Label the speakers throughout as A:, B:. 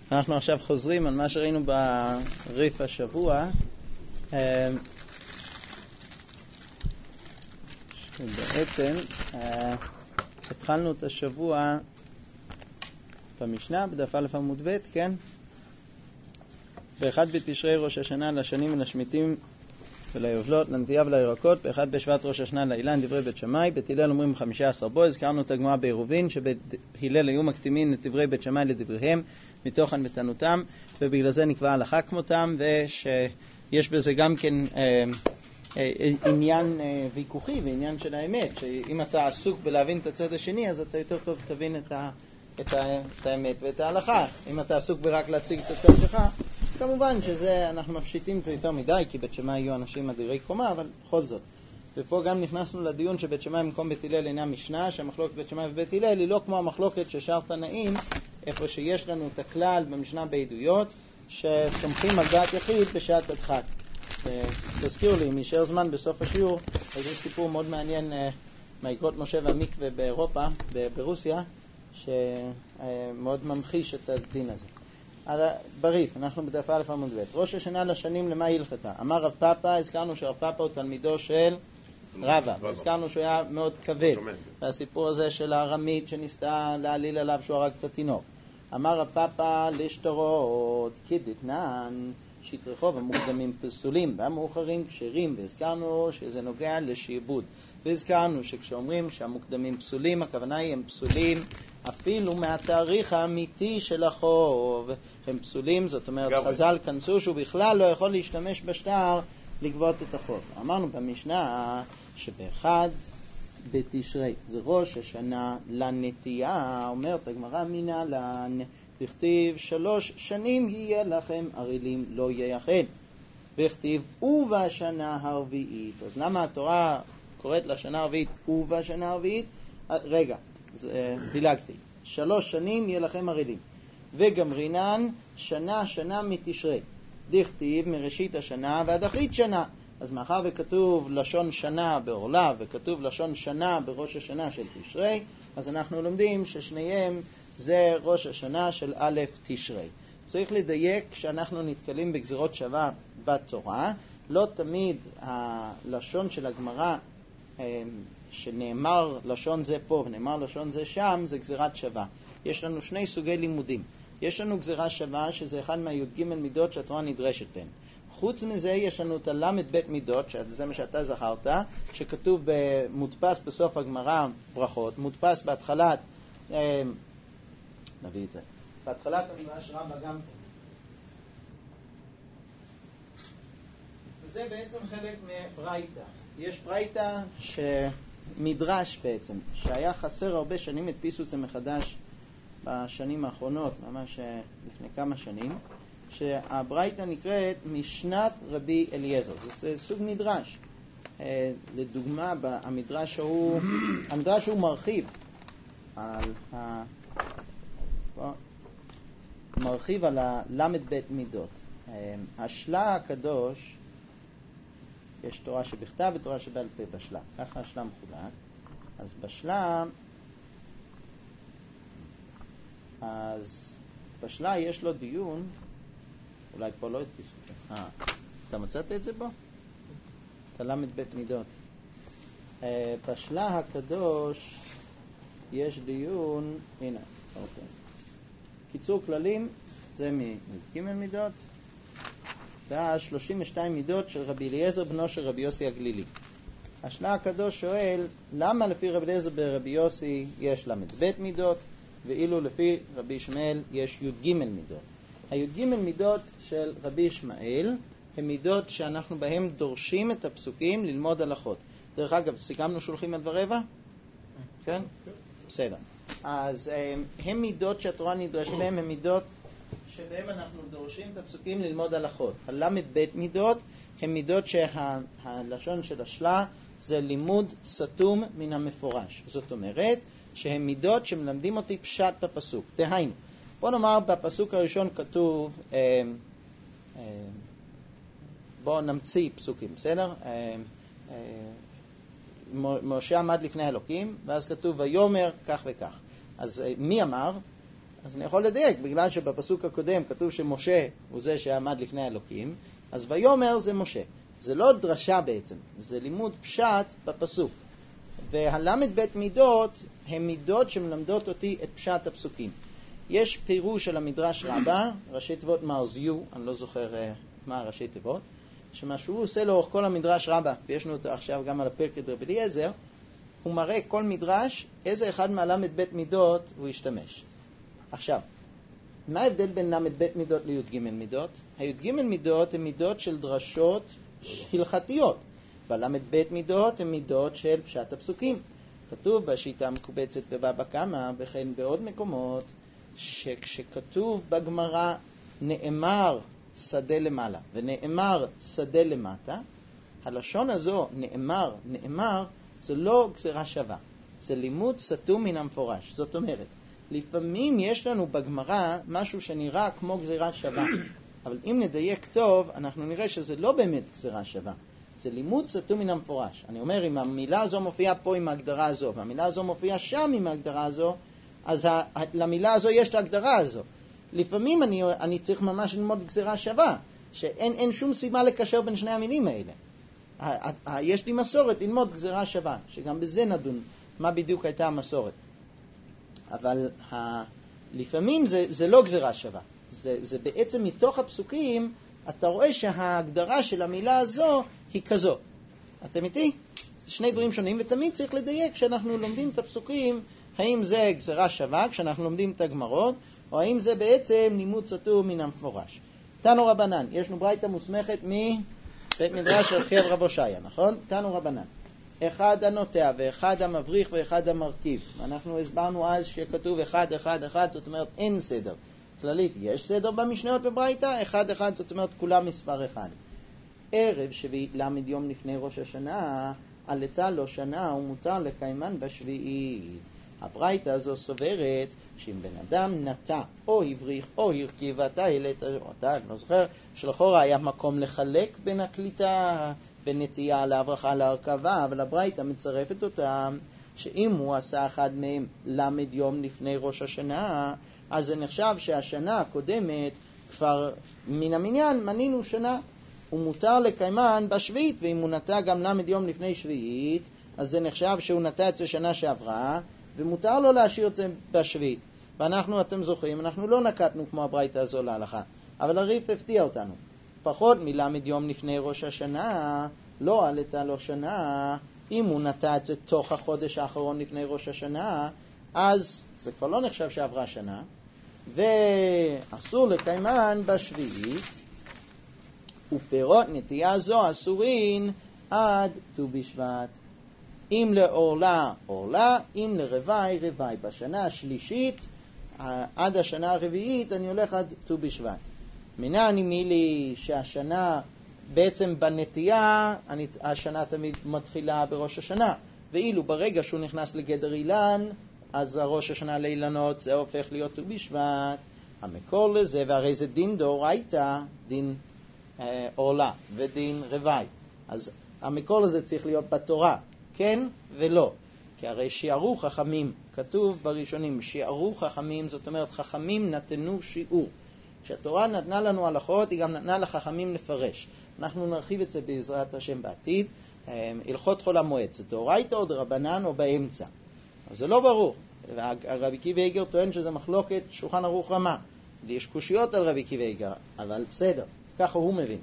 A: אנחנו עכשיו חוזרים על מה שראינו בריף השבוע, שבעצם התחלנו את השבוע במשנה, בדף א' עמוד ב', כן? באחד בתשרי ראש השנה לשנים ולשמיטים וליובלות, לנטייה ולירקות, באחד בשבט ראש השנה לאילן, דברי בית שמאי, בהלל אומרים 15 בו. הזכרנו את הגמרא בעירובין, שבהלל היו מקטימים את דברי בית שמאי לדבריהם, מתוך הנבטנותם, ובגלל זה נקבע הלכה כמותם, ושיש בזה גם כן עניין ויכוחי ועניין של האמת, שאם אתה עסוק בלהבין את הצד השני, אז אתה יותר טוב תבין את האמת ואת ההלכה. אם אתה עסוק ברק להציג את הצד שלך, כמובן שזה, אנחנו מפשיטים את זה יותר מדי, כי בית שמאי יהיו אנשים אדירי קומה, אבל בכל זאת. ופה גם נכנסנו לדיון שבית שמאי במקום בית הלל אינה משנה, שהמחלוקת בית שמאי ובית הלל היא לא כמו המחלוקת ששאר תנאים, איפה שיש לנו את הכלל במשנה בעדויות, שסומכים על דעת יחיד בשעת הדחק. תזכירו לי, אם יישאר זמן בסוף השיעור, אז יש סיפור מאוד מעניין מהאגרות משה והמקווה באירופה, ברוסיה, שמאוד ממחיש את הדין הזה. בריף, אנחנו בדף א' עמוד ב'. ראש השנה לשנים למה הלכתה? אמר רב פאפא, הזכרנו שרב פאפא הוא תלמידו של רבא, הזכרנו שהוא היה מאוד כבד, והסיפור הזה של הארמית שניסתה להעליל עליו שהוא הרג את התינוק. אמר רב פאפא לשטרות כדתנן, שטרחוב המוקדמים פסולים והמאוחרים כשרים, והזכרנו שזה נוגע לשעבוד, והזכרנו שכשאומרים שהמוקדמים פסולים, הכוונה היא הם פסולים אפילו מהתאריך האמיתי של החוב, הם פסולים, זאת אומרת חז"ל כנסו שהוא בכלל לא יכול להשתמש בשטר לגבות את החוב. אמרנו במשנה שבאחד בתשרי זה ראש השנה לנטייה, אומרת הגמרא מינה לן, תכתיב 3 שנים יהיה לכם ערלים לא ייחד, וכתיב ובשנה הרביעית. אז למה התורה קוראת לשנה הרביעית ובשנה הרביעית? רגע, דילגתי. 3 שנים יהיה לכם ערלים, וגמרינן שנה מתשרי, דכתיב מראשית השנה ועד אחרית שנה. אז מאחר וכתוב לשון שנה בעורלה וכתוב לשון שנה בראש השנה של תשרי, אז אנחנו לומדים ששניהם זה ראש השנה של א' תשרי. צריך לדייק כשאנחנו נתקלים בגזירות שווה בתורה, לא תמיד הלשון של הגמרא שנאמר לשון זה פה ונאמר לשון זה שם, זה גזירת שווה. יש לנו 2 סוגי לימודים. יש לנו גזירה שווה שזה אחד מהי"ג מידות שהתורה נדרשת בהן. חוץ מזה יש לנו את הלמד בית מידות, שזה מה שאתה זכרת, שכתוב מודפס בסוף הגמרא ברכות, מודפס בהתחלת, נביא את זה, בהתחלת המדרש רבה גם פה. וזה בעצם חלק מברייתא. יש ברייתא שמדרש בעצם, שהיה חסר הרבה שנים, הדפיסו את זה מחדש בשנים האחרונות, ממש לפני כמה שנים, שהברייתא נקראת משנת רבי אליעזר. זה סוג מדרש. לדוגמה, המדרש הוא מרחיב על הלמד בית מידות. השלה הקדוש, יש תורה שבכתב ותורה שבעל פה בשלה. ככה השלה מחולק. אז בשלה יש לו דיון, אולי פה לא הדפיסו את זה. אתה מצאת את זה בו? אתה למד בית מידות. בשלה הקדוש יש דיון, הנה, אוקיי. קיצור כללים, זה מג' מידות, ואז 32 מידות של רבי אליעזר בנו של רבי יוסי הגלילי. השלה הקדוש שואל, למה לפי רבי אליעזר ברבי יוסי יש למד בית מידות, ואילו לפי רבי ישמעאל יש י"ג מידות. הי"ג מידות של רבי ישמעאל הם מידות שאנחנו בהם דורשים את הפסוקים ללמוד הלכות. דרך אגב, סיכמנו שולחים עד ורבע? כן? בסדר. אז הם מידות שהתורה נדרש בהם, הם מידות שבהם אנחנו דורשים את הפסוקים ללמוד הלכות. הלמד בית מידות הם מידות שהלשון של השלה זה לימוד סתום מן המפורש. זאת אומרת שהם מידות שמלמדים אותי פשט בפסוק. דהיינו, בוא נאמר בפסוק הראשון כתוב, בוא נמציא פסוקים, בסדר? משה עמד לפני אלוקים, ואז כתוב ויאמר כך וכך. אז מי אמר? אז אני יכול לדייק, בגלל שבפסוק הקודם כתוב שמשה הוא זה שעמד לפני האלוקים, אז ויאמר זה משה. זה לא דרשה בעצם, זה לימוד פשט בפסוק. והלמד בית מידות הם מידות שמלמדות אותי את פשט הפסוקים. יש פירוש של המדרש רבה, ראשי תיבות מרזיו, אני לא זוכר מה ראשי תיבות, שמה שהוא עושה לאורך כל המדרש רבה, ויש לנו אותו עכשיו גם על הפרק את רבי אליעזר, הוא מראה כל מדרש איזה אחד מהלמד בית מידות הוא ישתמש. עכשיו, מה ההבדל בין למד בית מידות לי"ג מידות? הי"ג מידות הן מידות של דרשות הלכתיות, והלמד בית מידות הן מידות של פשט הפסוקים. כתוב בשיטה המקובצת בבבא קמא, וכן בעוד מקומות, שכשכתוב בגמרא נאמר שדה למעלה ונאמר שדה למטה, הלשון הזו נאמר זה לא גזירה שווה, זה לימוד סתום מן המפורש. זאת אומרת, לפעמים יש לנו בגמרא משהו שנראה כמו גזירה שווה, אבל אם נדייק טוב אנחנו נראה שזה לא באמת גזירה שווה, זה לימוד סתום מן המפורש. אני אומר, אם המילה הזו מופיעה פה עם ההגדרה הזו והמילה הזו מופיעה שם עם ההגדרה הזו, אז למילה הזו יש את ההגדרה הזו. לפעמים אני צריך ממש ללמוד גזירה שווה, שאין שום סיבה לקשר בין שני המילים האלה. יש לי מסורת ללמוד גזירה שווה, שגם בזה נדון מה בדיוק הייתה המסורת. אבל לפעמים זה לא גזירה שווה. זה בעצם מתוך הפסוקים, אתה רואה שההגדרה של המילה הזו היא כזו. אתם איתי? שני דברים שונים, ותמיד צריך לדייק כשאנחנו לומדים את הפסוקים, האם זה גזירה שווה כשאנחנו לומדים את הגמרות, או האם זה בעצם לימוד סתום מן המפורש. תנו רבנן, יש לנו ברייתא מוסמכת מבית מדרש של חייב רב הושעיה, נכון? תנו רבנן. אחד הנוטע ואחד המבריך ואחד המרכיב. אנחנו הסברנו אז שכתוב אחד, אחד, אחד, זאת אומרת אין סדר. כללית, יש סדר במשניות בברייתא, אחד, אחד, זאת אומרת כולם מספר אחד. ערב שביעית למד יום לפני ראש השנה, עלתה לו שנה ומותר לקיימן בשביעית. הברייתא הזו סוברת שאם בן אדם נטע או הבריך או הרכיב ואתה העלית אותה, אני לא זוכר, שלכאורה היה מקום לחלק בין הקליטה, בין נטייה להברכה להרכבה, אבל הברייתא מצרפת אותם שאם הוא עשה אחד מהם למד יום לפני ראש השנה, אז זה נחשב שהשנה הקודמת כבר מן המניין מנינו שנה, ומותר לקיימן בשביעית, ואם הוא נטע גם למד יום לפני שביעית, אז זה נחשב שהוא נטע את זה שנה שעברה, ומותר לו להשאיר את זה בשביעית. ואנחנו, אתם זוכרים, אנחנו לא נקטנו כמו הברייתא הזו להלכה, אבל הריף הפתיע אותנו. פחות מלמד יום לפני ראש השנה, לא עלתה לו שנה, אם הוא נטע את זה תוך החודש האחרון לפני ראש השנה, אז זה כבר לא נחשב שעברה שנה, ואסור לקיימן בשביעית, ופירות נטייה זו אסורין עד ט"ו בשבט. אם לאורלה, אורלה, אם לרווי, רווי. בשנה השלישית, עד השנה הרביעית, אני הולך עד ט"ו בשבט. מנני מילי שהשנה, בעצם בנטייה, השנה תמיד מתחילה בראש השנה. ואילו ברגע שהוא נכנס לגדר אילן, אז הראש השנה לאילנות זה הופך להיות ט"ו בשבט. המקור לזה, והרי זה דין דאורייתא, דין אורלה ודין רווי. אז המקור לזה צריך להיות בתורה. כן ולא, כי הרי שיערו חכמים, כתוב בראשונים, שיערו חכמים, זאת אומרת חכמים נתנו שיעור. כשהתורה נתנה לנו הלכות, היא גם נתנה לחכמים לפרש. אנחנו נרחיב את זה בעזרת השם בעתיד. הלכות חול המועד, זה דאורייתא או דרבנן או באמצע. אז זה לא ברור. רבי עקיבא איגר טוען שזה מחלוקת שולחן ערוך רמה. יש קושיות על רבי עקיבא איגר, אבל בסדר, ככה הוא מבין.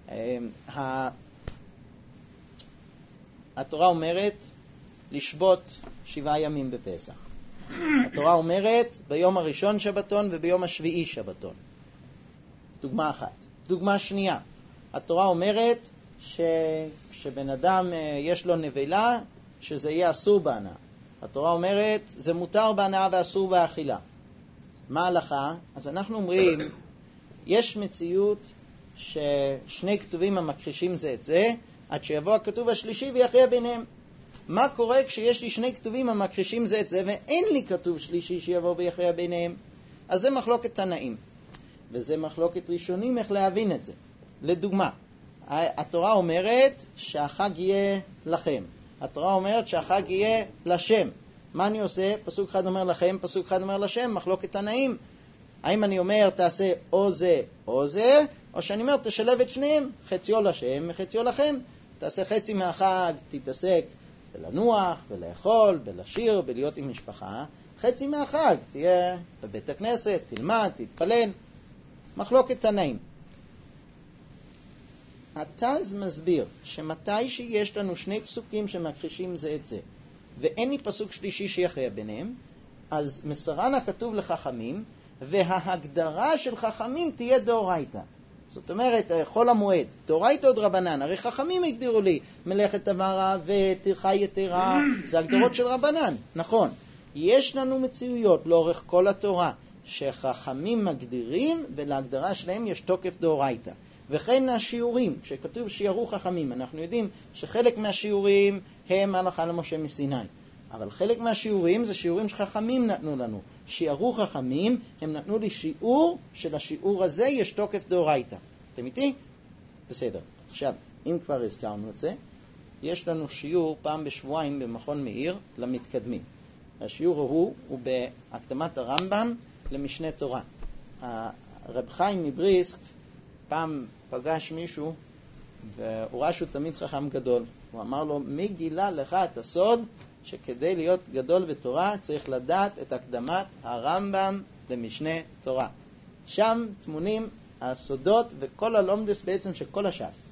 A: התורה אומרת לשבות 7 ימים בפסח. התורה אומרת ביום הראשון שבתון וביום השביעי שבתון. דוגמה אחת. דוגמה שנייה. התורה אומרת שכשבן אדם יש לו נבלה, שזה יהיה אסור בהנאה. התורה אומרת זה מותר בהנאה ואסור באכילה. מה ההלכה? אז אנחנו אומרים, יש מציאות ששני כתובים המכחישים זה את זה, עד שיבוא הכתוב השלישי ויכריע ביניהם. מה קורה כשיש לי שני כתובים המכחישים זה את זה, ואין לי כתוב שלישי שיבוא ויכריע ביניהם? אז זה מחלוקת תנאים. וזה מחלוקת ראשונים איך להבין את זה. לדוגמה, התורה אומרת שהחג יהיה לכם. התורה אומרת שהחג יהיה לשם. מה אני עושה? פסוק אחד אומר לכם, פסוק אחד אומר לשם, מחלוקת תנאים. האם אני אומר תעשה או זה או זה, או שאני אומר תשלב את שניהם, חציו לשם וחציו לכם. תעשה חצי מהחג, תתעסק בלנוח, בלאכול, בלשיר, בלהיות עם משפחה. חצי מהחג, תהיה בבית הכנסת, תלמד, תתפלל. מחלוקת תנאים. התז מסביר שמתי שיש לנו שני פסוקים שמכחישים זה את זה, ואין לי פסוק שלישי שיחיה ביניהם, אז מסרן הכתוב לחכמים, וההגדרה של חכמים תהיה דאורייתא. זאת אומרת, חול המועד, דאורייתא עוד רבנן. הרי חכמים הגדירו לי מלאכת טהרה וטרחה יתרה, זה הגדרות של רבנן, נכון. יש לנו מציאויות לאורך כל התורה שחכמים מגדירים, ולהגדרה שלהם יש תוקף דאורייתא. וכן השיעורים, כשכתוב שיערו חכמים, אנחנו יודעים שחלק מהשיעורים הם הלכה למשה מסיני. אבל חלק מהשיעורים זה שיעורים שחכמים נתנו לנו. שיערו חכמים, הם נתנו לי שיעור, של השיעור הזה יש תוקף דאורייתא. אתם איתי? בסדר. עכשיו, אם כבר הזכרנו את זה, יש לנו שיעור פעם בשבועיים במכון מאיר למתקדמים. השיעור הוא בהקדמת הרמב"ם למשנה תורה. הרב חיים מבריסק פעם פגש מישהו, והוא ראה שהוא תמיד חכם גדול. הוא אמר לו, מי גילה לך את הסוד שכדי להיות גדול בתורה צריך לדעת את הקדמת הרמב"ם למשנה תורה? שם תמונים הסודות וכל הלומדס בעצם של כל הש"ס.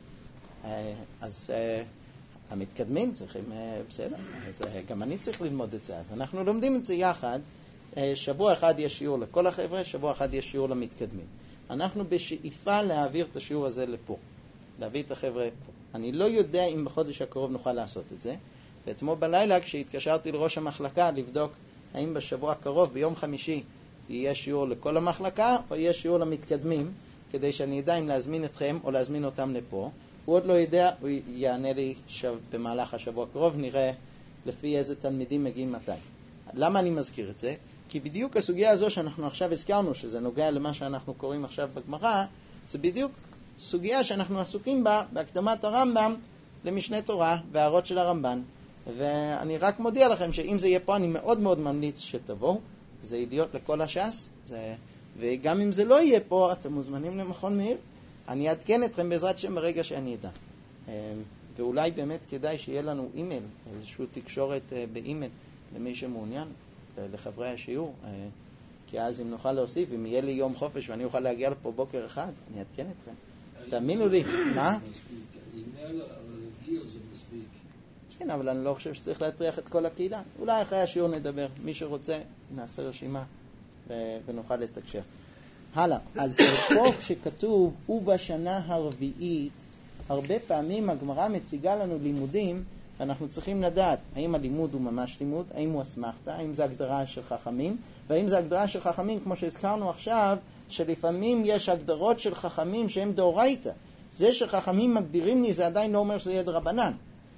A: אז המתקדמים צריכים, בסדר, אז גם אני צריך ללמוד את זה. אז אנחנו לומדים את זה יחד. שבוע אחד יש שיעור לכל החבר'ה, שבוע אחד יש שיעור למתקדמים. אנחנו בשאיפה להעביר את השיעור הזה לפה, להביא את החבר'ה פה. אני לא יודע אם בחודש הקרוב נוכל לעשות את זה. ואתמול בלילה כשהתקשרתי לראש המחלקה לבדוק האם בשבוע הקרוב ביום חמישי יהיה שיעור לכל המחלקה או יהיה שיעור למתקדמים, כדי שאני אדע אם להזמין אתכם או להזמין אותם לפה. הוא עוד לא יודע, הוא יענה לי במהלך השבוע הקרוב, נראה לפי איזה תלמידים מגיעים מתי. למה אני מזכיר את זה? כי בדיוק הסוגיה הזו שאנחנו עכשיו הזכרנו, שזה נוגע למה שאנחנו קוראים עכשיו בגמרא, זה בדיוק סוגיה שאנחנו עסוקים בה בהקדמת הרמב"ם למשנה תורה והערות של הרמב"ן. ואני רק מודיע לכם שאם זה יהיה פה, אני מאוד מאוד ממליץ שתבואו. זה ידיעות לכל הש"ס, וגם אם זה לא יהיה פה, אתם מוזמנים למכון מאיר. אני אעדכן אתכם בעזרת שם ברגע שאני אדע. ואולי באמת כדאי שיהיה לנו אימייל, איזושהי תקשורת באימייל למי שמעוניין, לחברי השיעור. כי אז אם נוכל להוסיף, אם יהיה לי יום חופש ואני אוכל להגיע לפה בוקר אחד, אני אעדכן אתכם. תאמינו לי. מה?
B: אימייל, אבל גיל זה מספיק.
A: כן, אבל אני לא חושב שצריך להטריח את כל הקהילה. אולי אחרי השיעור נדבר. מי שרוצה, נעשה רשימה ונוכל לתקשר. הלאה. אז פה כשכתוב, ובשנה הרביעית, הרבה פעמים הגמרא מציגה לנו לימודים, ואנחנו צריכים לדעת האם הלימוד הוא ממש לימוד, האם הוא אסמכתה, האם זה הגדרה של חכמים, והאם זה הגדרה של חכמים, כמו שהזכרנו עכשיו, שלפעמים יש הגדרות של חכמים שהם דאורייתא. זה שחכמים מגדירים לי, זה עדיין לא אומר שזה יהיה דרבנן.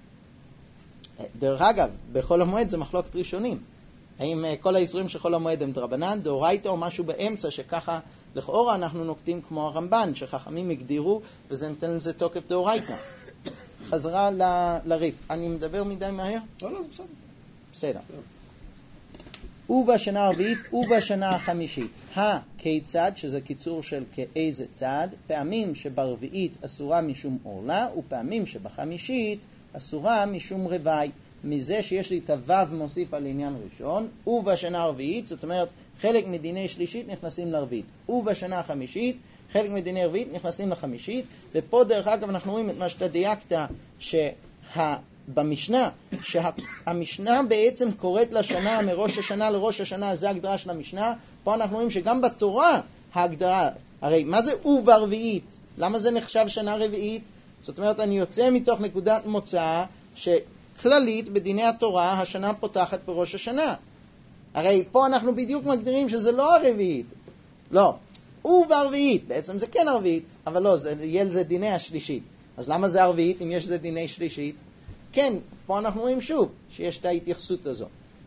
A: דרך אגב, בחול המועד זה מחלוקת ראשונים. האם כל האיסורים של חול המועד הם דרבנן, דאורייתא או משהו באמצע, שככה לכאורה אנחנו נוקטים כמו הרמב"ן, שחכמים הגדירו וזה נותן לזה תוקף דאורייתא. חזרה לריף. אני מדבר מדי מהר?
B: לא, זה בסדר.
A: בסדר. ובשנה הרביעית ובשנה החמישית. כיצד, שזה קיצור של כאיזה צד, פעמים שברביעית אסורה משום עורלה, ופעמים שבחמישית אסורה משום רבעי. מזה שיש לי את הוו מוסיף על עניין ראשון, ובשנה הרביעית, זאת אומרת, חלק מדיני שלישית נכנסים לרביעית. ובשנה החמישית, חלק מדיני רביעית נכנסים לחמישית, ופה דרך אגב אנחנו רואים את מה שאתה דייקת, במשנה, שהמשנה בעצם קוראת לשנה מראש השנה לראש השנה, זה ההגדרה של המשנה. פה אנחנו רואים שגם בתורה ההגדרה, הרי מה זה וברביעית? למה זה נחשב שנה רביעית? זאת אומרת, אני יוצא מתוך נקודת מוצא שכללית בדיני התורה השנה פותחת בראש השנה. הרי פה אנחנו בדיוק מגדירים שזה לא הרביעית. לא, וברביעית, בעצם זה כן הרביעית, אבל לא, יהיה לזה דיני השלישית. אז למה זה הרביעית אם יש זה דיני שלישית? כן, פה אנחנו רואים שוב שיש את ההתייחסות הזו.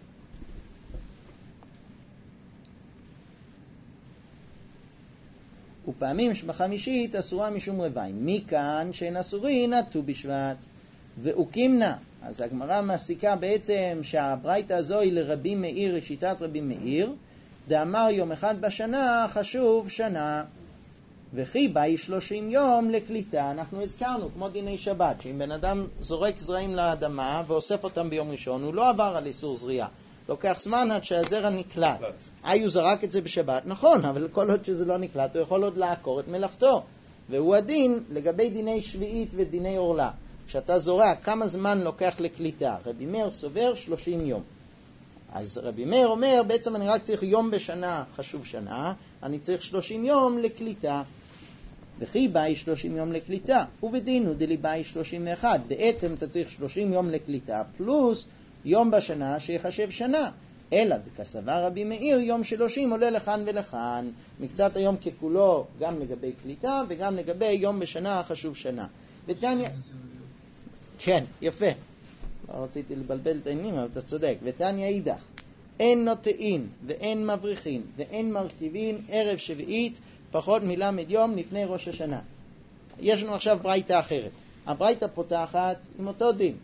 A: ופעמים שבחמישית אסורה משום רבעי. מכאן שאין אסורין ט"ו בשבט ואוקימנה. אז הגמרא מסיקה בעצם שהברייתא הזו היא לרבי מאיר, שיטת רבי מאיר, דאמר יום אחד בשנה חשוב שנה. וכי באי 30 יום לקליטה, אנחנו הזכרנו, כמו דיני שבת, שאם בן אדם זורק זרעים לאדמה ואוסף אותם ביום ראשון, הוא לא עבר על איסור זריעה. לוקח זמן עד שהזרע נקלט. הוא זרק את זה בשבת, נכון, אבל כל עוד שזה לא נקלט, הוא יכול עוד לעקור את מלאכתו. והוא הדין לגבי דיני שביעית ודיני עורלה. כשאתה זורע, כמה זמן לוקח לקליטה? רבי מאיר סובר 30 יום. אז רבי מאיר אומר, בעצם אני רק צריך יום בשנה, חשוב שנה, אני צריך 30 יום לקליטה. וכי באי 30 יום לקליטה, ובדינו דלי באי 31. בעצם אתה צריך 30 יום לקליטה, פלוס יום בשנה שיחשב שנה. אלא וכסבר רבי מאיר, יום 30 עולה לכאן ולכאן. מקצת היום ככולו, גם לגבי קליטה, וגם לגבי יום בשנה חשוב שנה. ותניא... כן, יפה. לא רציתי לבלבל את העניינים, אבל אתה צודק. ותניא אידך, אין נוטעין ואין מבריחין ואין מרכיבין ערב שביעית פחות מלמד יום לפני ראש השנה. יש לנו עכשיו ברייתא אחרת. הברייתא פותחת עם אותו דין.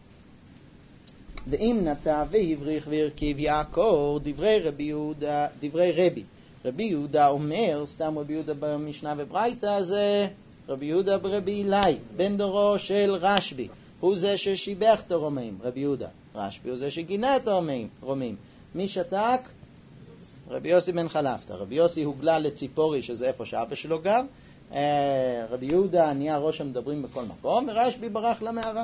A: ואם נטע והבריך והרכיב יעקור, דברי רבי יהודה, דברי רבי. רבי יהודה אומר, סתם רבי יהודה במשנה וברייתא, זה רבי יהודה ברבי אלי, בן דורו של רשב"י. הוא זה ששיבח את הרומאים, רבי יהודה. רשב"י הוא זה שגינה את הרומאים. מי שתק? רבי יוסי בן חלפתא. רבי יוסי הוגלה לציפורי, שזה איפה שאבא שלו גר. רבי יהודה נהיה ראש המדברים בכל מקום, ורשב"י ברח למערה.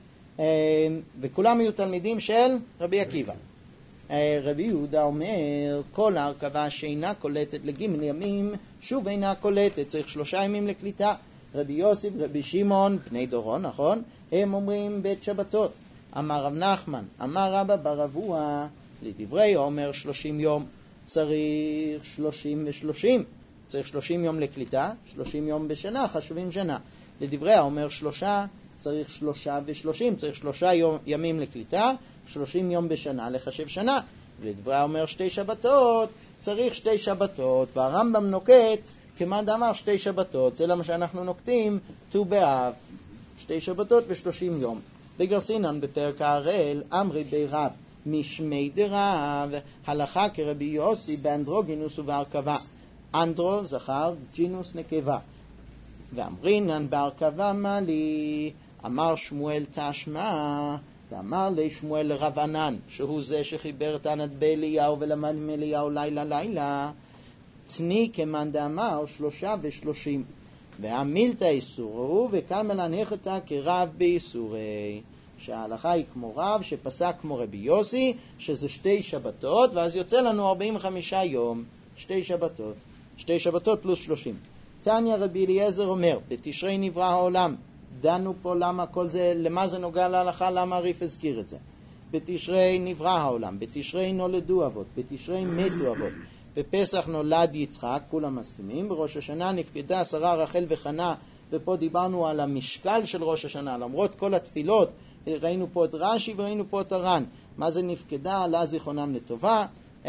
A: וכולם היו תלמידים של רבי עקיבא. רבי יהודה אומר, כל ההרכבה שאינה קולטת לגימל ימים, שוב אינה קולטת, צריך 3 ימים לקליטה. רבי יוסי ורבי שמעון, בני דורו, נכון? הם אומרים בית שבתות. אמר רב נחמן, אמר רבא בר אבוה, לדברי אומר 30 יום, צריך 30 ו-30. צריך 30 יום לקליטה, 30 יום בשנה, חשובים שנה. לדברי אומר 3, צריך 3 ו-30, צריך 3 ימים לקליטה, 30 יום בשנה לחשב שנה. לדברי אומר 2 שבתות, צריך 2 שבתות, והרמב"ם נוקט כמה דאמר 2 שבתות, זה למה שאנחנו נוקטים ט"ו באב, 2 שבתות ו-30 יום. בגרסינן בפרק ההראל, אמרי בי רב, משמי דרב, הלכה כרבי יוסי באנדרוגינוס ובהרכבה. אנדרו זכר, ג'ינוס נקבה. ואמרינן בהרכבה מה לי, אמר שמואל תשמע, ואמר לי שמואל לרב ענן, שהוא זה שחיבר תנת באליהו ולמד מאליהו לילה לילה, תני כמאן דאמר 3 ו-30. והמילתא איסורו וכמה להניחתה כרב באיסורי. שההלכה היא כמו רב שפסק כמו רבי יוסי, שזה 2 שבתות, ואז יוצא לנו 45 יום, 2 שבתות. 2 שבתות פלוס 30. תניא רבי אליעזר אומר, בתשרי נברא העולם. דנו פה למה כל זה, למה זה נוגע להלכה, למה הריף הזכיר את זה. בתשרי נברא העולם, בתשרי נולדו אבות, בתשרי מתו אבות. בפסח נולד יצחק, כולם מסכימים. בראש השנה נפקדה שרה רחל וחנה, ופה דיברנו על המשקל של ראש השנה, למרות כל התפילות, ראינו פה את רש"י וראינו פה את הר"ן. מה זה נפקדה? לה זיכרונם לטובה.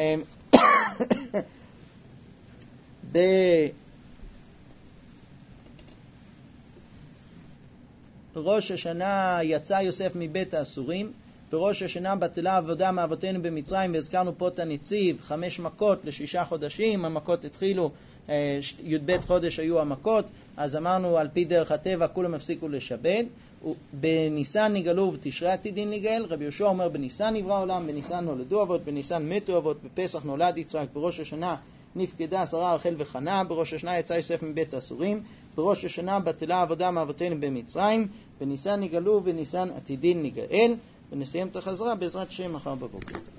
A: בראש השנה יצא יוסף מבית האסורים, בראש השנה בטלה עבודה מאבותינו במצרים, והזכרנו פה את הנציב, 5 מכות ל6 חודשים, המכות התחילו, י"ב חודש היו המכות, אז אמרנו על פי דרך הטבע כולם הפסיקו לשבד, בניסן נגאלו ובתשרי עתידין נגאל. רבי יהושע אומר בניסן נברא העולם, בניסן נולדו אבות, בניסן מתו אבות, בפסח נולד יצחק, בראש השנה נפקדה שרה רחל וחנה, בראש השנה יצא יוסף מבית האסורים, בראש השנה בטלה עבודה מאבותינו במצרים, בניסן נגאלו ובניסן עתידין נגאל. ונסיים את החזרה בעזרת השם מחר בבוקר.